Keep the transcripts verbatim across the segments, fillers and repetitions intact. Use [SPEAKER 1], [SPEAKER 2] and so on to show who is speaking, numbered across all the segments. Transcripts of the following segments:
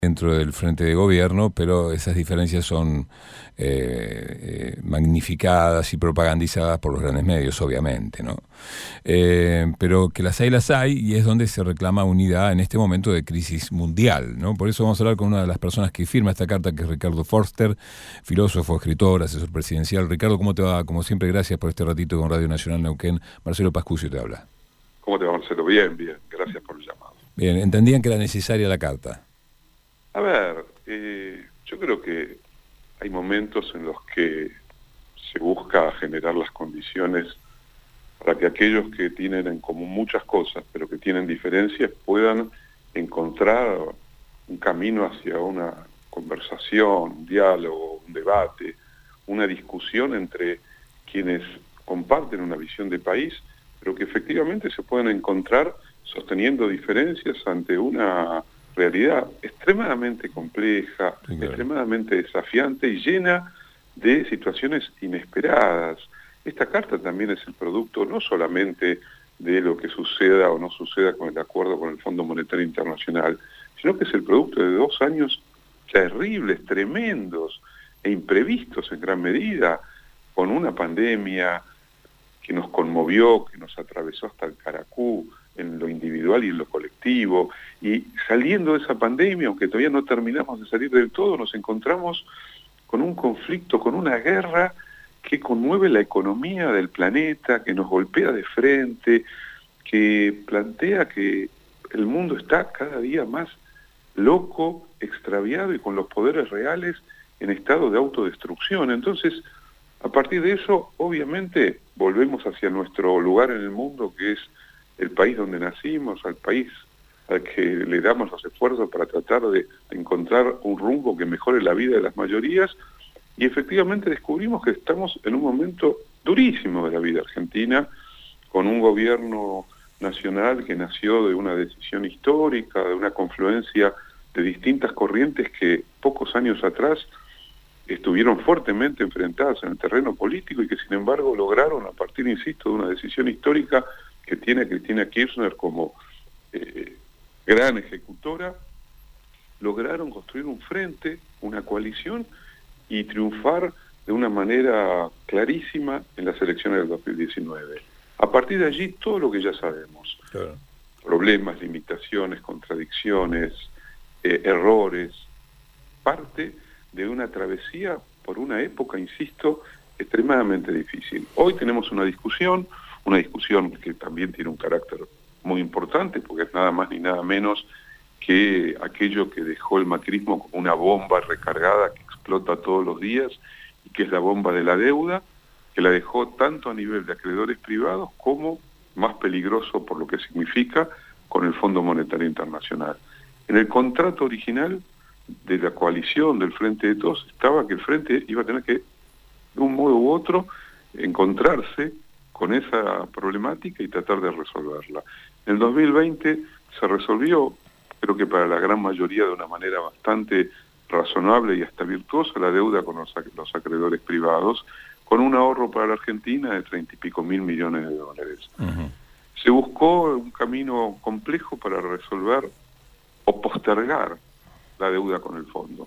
[SPEAKER 1] dentro del frente de gobierno, pero esas diferencias son eh, eh, magnificadas y propagandizadas por los grandes medios, obviamente, ¿no? Eh, pero que las hay, las hay, y es donde se reclama unidad en este momento de crisis mundial, ¿no? Por eso vamos a hablar con una de las personas que firma esta carta, que es Ricardo Forster, filósofo, escritor, asesor presidencial. Ricardo, ¿cómo te va? Como siempre, gracias por este ratito con Radio Nacional Neuquén. Marcelo Pascucio te habla.
[SPEAKER 2] ¿Cómo te va, Marcelo? Bien, bien. Gracias por el llamado.
[SPEAKER 1] Bien, entendían que era necesaria la carta.
[SPEAKER 2] A ver, eh, yo creo que hay momentos en los que se busca generar las condiciones para que aquellos que tienen en común muchas cosas, pero que tienen diferencias, puedan encontrar un camino hacia una conversación, un diálogo, un debate, una discusión entre quienes comparten una visión de país, pero que efectivamente se pueden encontrar sosteniendo diferencias ante una realidad extremadamente compleja, sí, claro, extremadamente desafiante y llena de situaciones inesperadas. Esta carta también es el producto no solamente de lo que suceda o no suceda con el acuerdo con el Fondo Monetario Internacional, sino que es el producto de dos años terribles, tremendos e imprevistos en gran medida, con una pandemia que nos conmovió, que nos atravesó hasta el caracú, en lo individual y en lo colectivo, y saliendo de esa pandemia, aunque todavía no terminamos de salir del todo, nos encontramos con un conflicto, con una guerra que conmueve la economía del planeta, que nos golpea de frente, que plantea que el mundo está cada día más loco, extraviado y con los poderes reales en estado de autodestrucción. Entonces, a partir de eso, obviamente, volvemos hacia nuestro lugar en el mundo, que es el país donde nacimos, al país al que le damos los esfuerzos para tratar de encontrar un rumbo que mejore la vida de las mayorías, y efectivamente descubrimos que estamos en un momento durísimo de la vida argentina, con un gobierno nacional que nació de una decisión histórica, de una confluencia de distintas corrientes que pocos años atrás estuvieron fuertemente enfrentadas en el terreno político y que sin embargo lograron, a partir, insisto, de una decisión histórica que tiene a Cristina Kirchner como eh, gran ejecutora, lograron construir un frente, una coalición y triunfar de una manera clarísima en las elecciones del dos mil diecinueve. A partir de allí, todo lo que ya sabemos, claro, problemas, limitaciones, contradicciones, eh, errores, parte de una travesía por una época, insisto, extremadamente difícil. Hoy tenemos una discusión, una discusión que también tiene un carácter muy importante, porque es nada más ni nada menos que aquello que dejó el macrismo como una bomba recargada que explota todos los días, y que es la bomba de la deuda, que la dejó tanto a nivel de acreedores privados como, más peligroso por lo que significa, con el Fondo Monetario Internacional. En el contrato original de la coalición del Frente de Todos estaba que el Frente iba a tener que, de un modo u otro, encontrarse con esa problemática y tratar de resolverla. En el dos mil veinte se resolvió, creo que para la gran mayoría de una manera bastante razonable y hasta virtuosa, la deuda con los, los acreedores privados, con un ahorro para la Argentina de treinta y pico mil millones de dólares. Uh-huh. Se buscó un camino complejo para resolver o postergar la deuda con el fondo.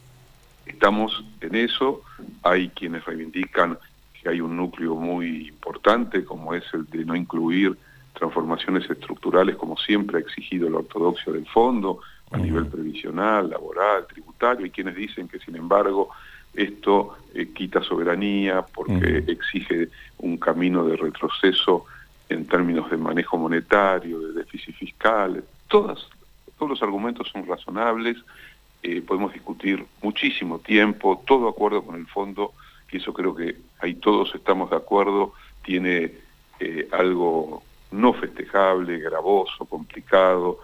[SPEAKER 2] Estamos en eso, hay quienes reivindican que hay un núcleo muy importante, como es el de no incluir transformaciones estructurales, como siempre ha exigido la ortodoxia del fondo, a uh-huh. nivel previsional, laboral, tributario, y quienes dicen que sin embargo esto eh, quita soberanía porque uh-huh. exige un camino de retroceso en términos de manejo monetario, de déficit fiscal. Todas, todos los argumentos son razonables, eh, podemos discutir muchísimo tiempo, todo acuerdo con el fondo, y eso creo que ahí todos estamos de acuerdo, tiene eh, algo no festejable, gravoso, complicado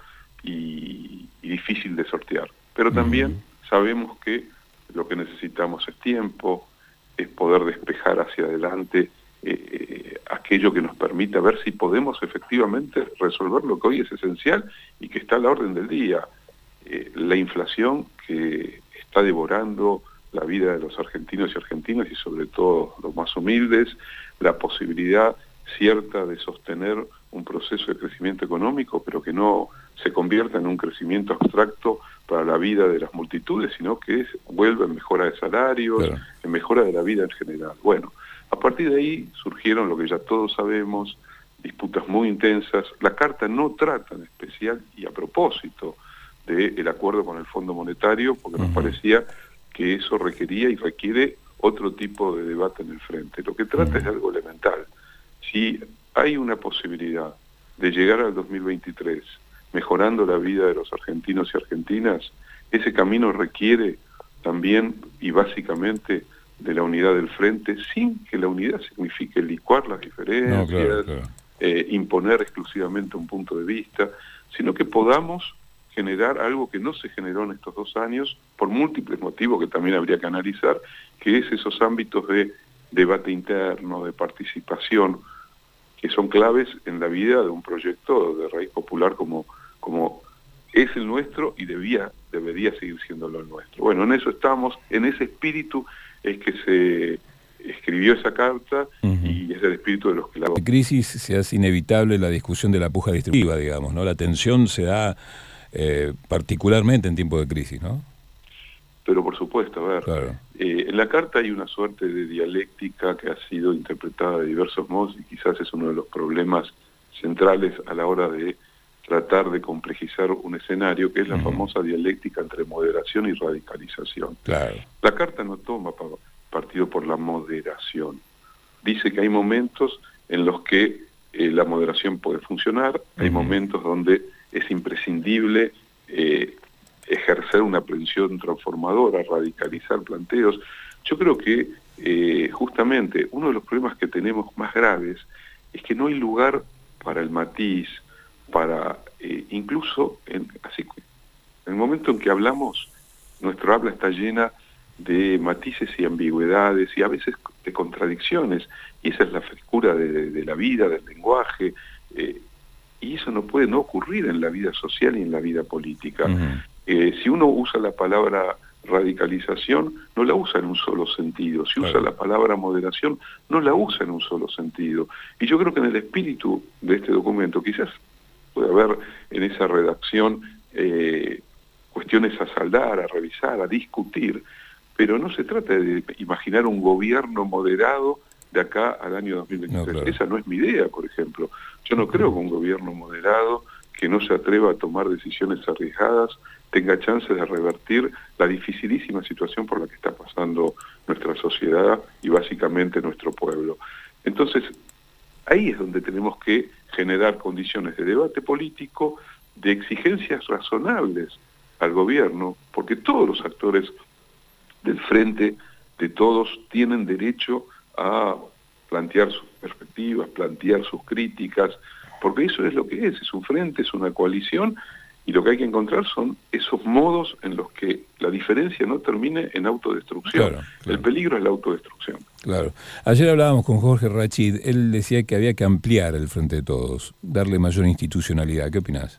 [SPEAKER 2] y, y difícil de sortear. Pero también uh-huh. sabemos que lo que necesitamos es tiempo, es poder despejar hacia adelante eh, aquello que nos permita ver si podemos efectivamente resolver lo que hoy es esencial y que está a la orden del día. Eh, la inflación que está devorando la vida de los argentinos y argentinas y sobre todo los más humildes, la posibilidad cierta de sostener un proceso de crecimiento económico, pero que no se convierta en un crecimiento abstracto para la vida de las multitudes, sino que es, vuelve en mejora de salarios, claro, en mejora de la vida en general. Bueno, a partir de ahí surgieron lo que ya todos sabemos, disputas muy intensas. La Carta no trata en especial, y a propósito, del acuerdo con el Fondo Monetario, porque uh-huh. nos parecía que eso requería y requiere otro tipo de debate en el frente. Lo que trata uh-huh. es de algo elemental. Si hay una posibilidad de llegar al dos mil veintitrés mejorando la vida de los argentinos y argentinas, ese camino requiere también y básicamente de la unidad del frente, sin que la unidad signifique licuar las diferencias, no, claro, claro. Eh, imponer exclusivamente un punto de vista, sino que podamos generar algo que no se generó en estos dos años, por múltiples motivos que también habría que analizar, que es esos ámbitos de debate interno, de participación, que son claves en la vida de un proyecto de raíz popular como, como es el nuestro y debía, debería seguir siendo lo nuestro. Bueno, en eso estamos, en ese espíritu es que se escribió esa carta uh-huh. y es el espíritu de los que la...
[SPEAKER 1] La crisis se hace inevitable la discusión de la puja distributiva, digamos, ¿no? La tensión se da eh, particularmente en tiempos de crisis, ¿no?
[SPEAKER 2] Pero por supuesto, a ver,
[SPEAKER 1] claro.
[SPEAKER 2] eh, en la carta hay una suerte de dialéctica que ha sido interpretada de diversos modos y quizás es uno de los problemas centrales a la hora de tratar de complejizar un escenario, que es la uh-huh. famosa dialéctica entre moderación y radicalización.
[SPEAKER 1] Claro.
[SPEAKER 2] La carta no toma partido por la moderación. Dice que hay momentos en los que eh, la moderación puede funcionar, uh-huh. hay momentos donde es imprescindible eh, ejercer una presión transformadora, radicalizar planteos. Yo creo que eh, justamente uno de los problemas que tenemos más graves es que no hay lugar para el matiz, para eh, incluso en, así, en el momento en que hablamos, nuestra habla está llena de matices y ambigüedades y a veces de contradicciones, y esa es la frescura de, de, de la vida, del lenguaje, eh, y eso no puede no ocurrir en la vida social y en la vida política. Uh-huh. Eh, si uno usa la palabra radicalización, no la usa en un solo sentido. Si usa claro. la palabra moderación, no la usa en un solo sentido. Y yo creo que en el espíritu de este documento, quizás puede haber en esa redacción eh, cuestiones a saldar, a revisar, a discutir, pero no se trata de imaginar un gobierno moderado de acá al año dos mil veintitrés. No, claro. Esa no es mi idea, por ejemplo. Yo no creo que un gobierno moderado que no se atreva a tomar decisiones arriesgadas tenga chance de revertir la dificilísima situación por la que está pasando nuestra sociedad y básicamente nuestro pueblo. Entonces, ahí es donde tenemos que generar condiciones de debate político, de exigencias razonables al gobierno, porque todos los actores del frente, de todos, tienen derecho a plantear sus perspectivas, plantear sus críticas, porque eso es lo que es, es un frente, es una coalición, y lo que hay que encontrar son esos modos en los que la diferencia no termine en autodestrucción. Claro, claro. El peligro es la autodestrucción.
[SPEAKER 1] Claro. Ayer hablábamos con Jorge Rachid, él decía que había que ampliar el Frente de Todos, darle mayor institucionalidad. ¿Qué opinás?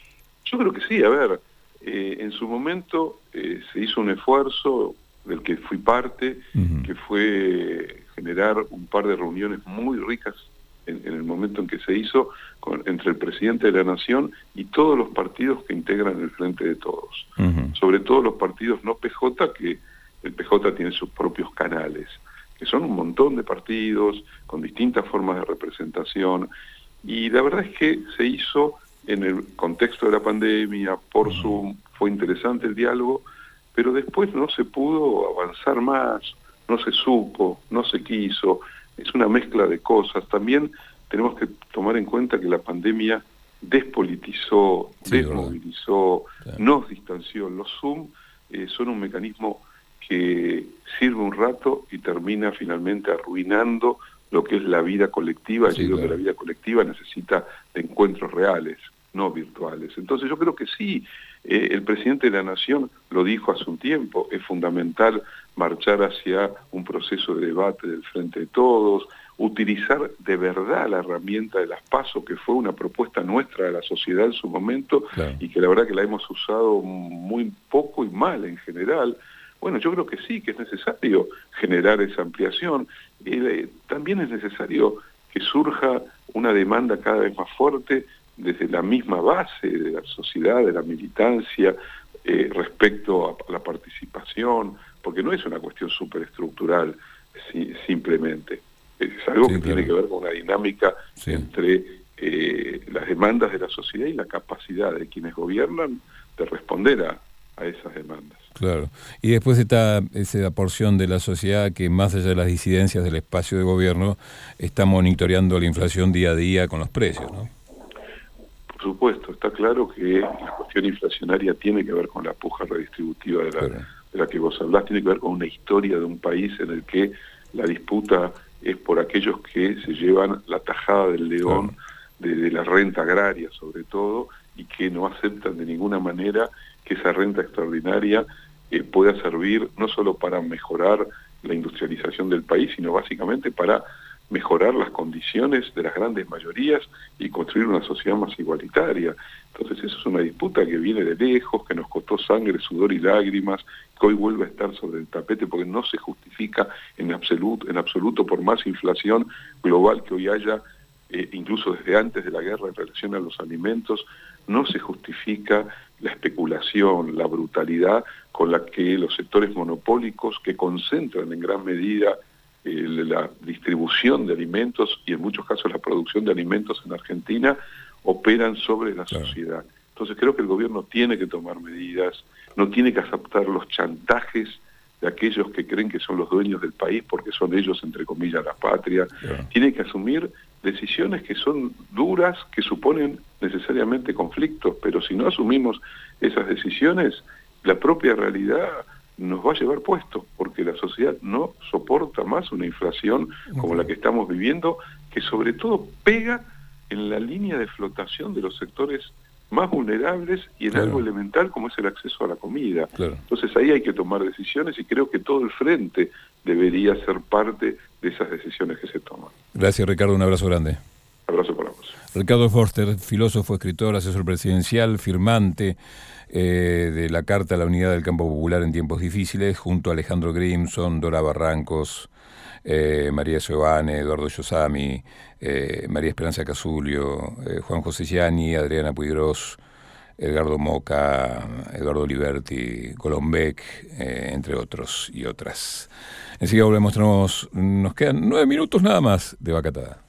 [SPEAKER 2] Yo creo que sí, a ver, eh, en su momento eh, se hizo un esfuerzo del que fui parte, uh-huh. que fue generar un par de reuniones muy ricas en, en el momento en que se hizo con, entre el presidente de la Nación y todos los partidos que integran el Frente de Todos. Uh-huh. Sobre todo los partidos no P J, que el P J tiene sus propios canales, que son un montón de partidos con distintas formas de representación, y la verdad es que se hizo en el contexto de la pandemia, por uh-huh. Zoom, fue interesante el diálogo, pero después no se pudo avanzar más, no se supo, no se quiso, es una mezcla de cosas. También tenemos que tomar en cuenta que la pandemia despolitizó, sí, desmovilizó, sí. nos distanció. Los Zoom eh, son un mecanismo que sirve un rato y termina finalmente arruinando lo que es la vida colectiva. Sí, yo creo claro. que la vida colectiva necesita de encuentros reales, no virtuales. Entonces yo creo que sí, eh, el presidente de la Nación lo dijo hace un tiempo, es fundamental marchar hacia un proceso de debate del Frente de Todos, utilizar de verdad la herramienta de las PASO, que fue una propuesta nuestra de la sociedad en su momento, claro. y que la verdad que la hemos usado muy poco y mal en general. Bueno, yo creo que sí, que es necesario generar esa ampliación. Eh, también es necesario que surja una demanda cada vez más fuerte desde la misma base de la sociedad, de la militancia, eh, respecto a la participación, porque no es una cuestión superestructural si, simplemente, es algo sí, que claro. tiene que ver con una dinámica sí. entre eh, las demandas de la sociedad y la capacidad de quienes gobiernan de responder a, a esas demandas.
[SPEAKER 1] Claro. Y después está esa porción de la sociedad que, más allá de las disidencias del espacio de gobierno, está monitoreando la inflación día a día con los precios, ¿no?
[SPEAKER 2] Por supuesto, está claro que la cuestión inflacionaria tiene que ver con la puja redistributiva de la, claro. de la que vos hablás, tiene que ver con una historia de un país en el que la disputa es por aquellos que se llevan la tajada del león, claro. de, de la renta agraria sobre todo, y que no aceptan de ninguna manera que esa renta extraordinaria eh, pueda servir no solo para mejorar la industrialización del país, sino básicamente para mejorar las condiciones de las grandes mayorías y construir una sociedad más igualitaria. Entonces eso es una disputa que viene de lejos, que nos costó sangre, sudor y lágrimas, que hoy vuelve a estar sobre el tapete porque no se justifica en absoluto, en absoluto por más inflación global que hoy haya, eh, incluso desde antes de la guerra en relación a los alimentos, no se justifica la especulación, la brutalidad con la que los sectores monopólicos que concentran en gran medida eh, la distribución de alimentos y en muchos casos la producción de alimentos en Argentina operan sobre la claro. sociedad. Entonces creo que el gobierno tiene que tomar medidas, no tiene que aceptar los chantajes de aquellos que creen que son los dueños del país porque son ellos, entre comillas, la patria. Claro. Tiene que asumir decisiones que son duras, que suponen necesariamente conflictos, pero si no asumimos esas decisiones, la propia realidad nos va a llevar puesto, porque la sociedad no soporta más una inflación como la que estamos viviendo, que sobre todo pega en la línea de flotación de los sectores más vulnerables y en claro. algo elemental como es el acceso a la comida. Claro. Entonces ahí hay que tomar decisiones y creo que todo el frente debería ser parte de esas decisiones que se toman.
[SPEAKER 1] Gracias, Ricardo, un abrazo grande.
[SPEAKER 2] Abrazo para vos.
[SPEAKER 1] Ricardo Forster, filósofo, escritor, asesor presidencial, firmante eh, de la Carta a la Unidad del Campo Popular en Tiempos Difíciles, junto a Alejandro Grimson, Dora Barrancos, eh, María Giovane, Eduardo Yosami, eh, María Esperanza Casulio, eh, Juan José Gianni, Adriana Puigros, Edgardo Moca, Eduardo Liberti, Golombek, eh, entre otros y otras. Enseguida volvemos, tenemos, nos quedan nueve minutos nada más de Vacatada.